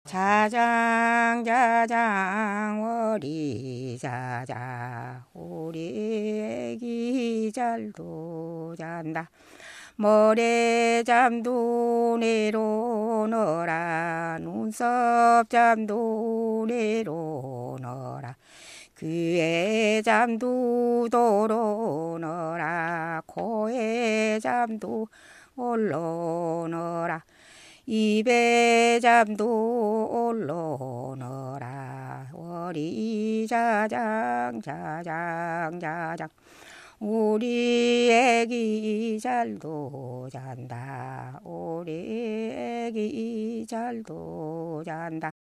자장 자장 월이 자자 우리 애기 잘도 잔다. 모래잠도 내려놓으라. 눈썹 잠도 내려놓으라. 귀에 잠도 도로놓으라. 코에 잠도 올려놓으라. 입에 잠도 올려놓으라. 월이 자장 자장 자장 우리 애기 잘도 잔다. 우리 애기 잘도 잔다.